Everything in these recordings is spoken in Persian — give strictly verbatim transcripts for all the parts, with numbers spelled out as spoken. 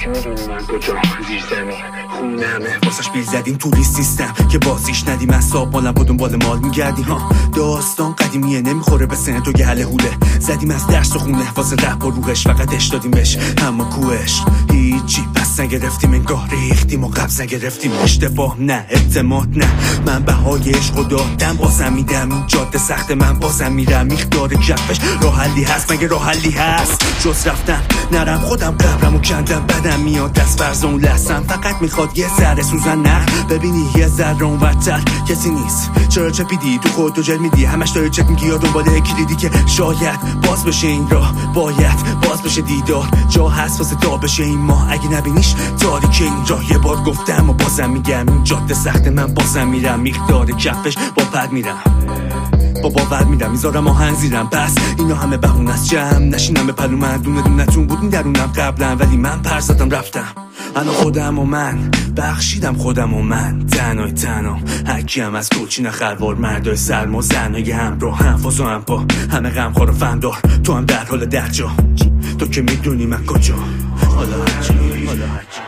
که میدونی من کجا زیر زمین خونمه واسش بیل زدیم تو لیست سیستم که بازیش ندیم از صاحب مالم با دنبال مال میگردیم ها. داستان قدیمیه نمیخوره به سن تو گله هوله. زدیم از درس و خونه واسه رپ و روحش فقط اش دادیم بهش اما کوش هیچی پس نگرفتیم انگار ریختیم و قبض نگرفتیم. اشتباه نه اعتماد نه من بهای عشق و دادم بازم میدم این جاده سخت من بازم میرم میخدار کفش. راه حلی هست مگه راه حلی هست جز رفتن نرم خودم قبرمو کندم بدم میاد دست فرض اون لحظم فقط میخواد یه ذره سوزن نه ببینی یه ذره اونورتر کسی نیست. چرا چپیدی تو خودتو جل میدی همش داری چک میگی یا دنبال کلیدی که شاید باز بشه این راه باید باز بشه دیدار جا هست واسه تا بشه این ماه اگه نبینیش تاریک این راه. یه بار گفتم و بازم میگم این جاده سخت من بازم میرم میخدار کفش با پد میرم با باور میرم میذارم آهنگ زیرم پس اینا همه بهونه از جمع نشینم به پلو من دونه دونتون بود این درونم قبلا ولی من پر زدم رفتم الان خودم و من بخشیدم خودم و من تنهای تنها هرکیم از کوچین خلوار مردای سلم و زنهای همراه هم فاز و هم پا همه غمخوار و فندار تو هم در حال درجا تو که میدونی من کجا حالا هرچی حالا هرچی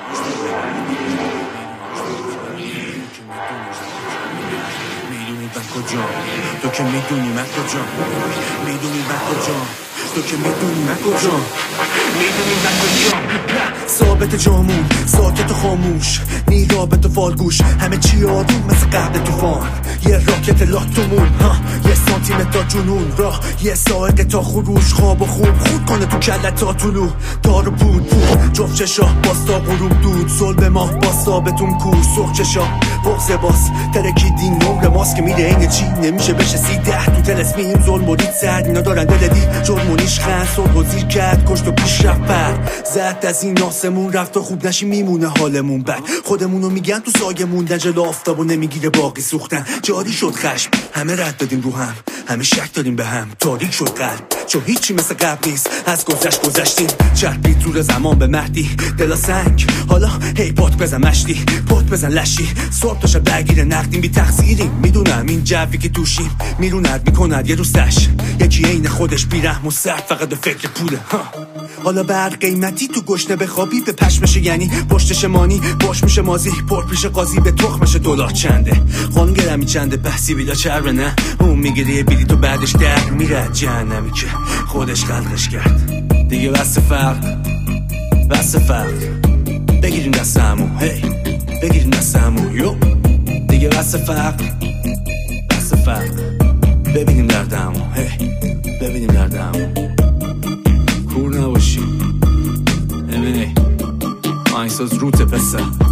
کجا تو که میدونی من کجا میدونی من کجا تو که میدونی من کجا میدونی من کجا ثابت جامون ساکت و خاموش نیرابت و فالگوش همه چی آروم مثل قبل توفان یه راکت لاتومون ها یه سانتیمتر تا جنون راه یه سائقه تا خروش خواب و خوب خود کنه تو کلت تا طلو دار و بود بود جفت چشا باستا غروب دود صلب ماه باستا بتون کور سرخ چشا بغز باز ترکیدین نمر ماست که میره اینه چی نمیشه بشه سی ده تو تلسمیم ظلم و رید سرد اینا دارن دلدی جرم و نیش خند صلح و زیر کرد کشت و پیش رفت پر زد از این آسمون رفت و خوب نشی میمونه حالمون بد خودمونو میگن تو سایه موندن جلو آفتاب و نمیگیره باقی سوختن جاری شد خشم همه رد دادیم رو هم همه شک داریم به هم تاریک شد قلب چون هیچی مثل قبل نیست از گذشت گذشتیم چربید زور زمان به مهدی دلا سنگ حالا هی پات بزن مشتی پات بزن لشی صبح تا شب درگیر نقدیم بی تقصیریم میدونم این جوی که توشیم میروند میکند یه روزش یکی عین خودش بیرحم و سرد فقط به فکر پوله ها. حالا بر قیمتی تو گشنه بخوابی به پشمشه یعنی پشتش مانی باش میشه مازی پر پیش قاضی به تخمش دلار چنده خانم گرمی چنده بحثی بیدا چربه نه اون میگیره یه بلیط و بعدش در میره جهنمی که خودش خلقش کرد دیگه بس فرق بس فرق بگیریم دست همو هی بگیریم دست همو یو دیگه بس فرق بس فرق ببینیم دردمو هی ببینیم دردمو کور نباشی ببینی آهنگساز روته پسر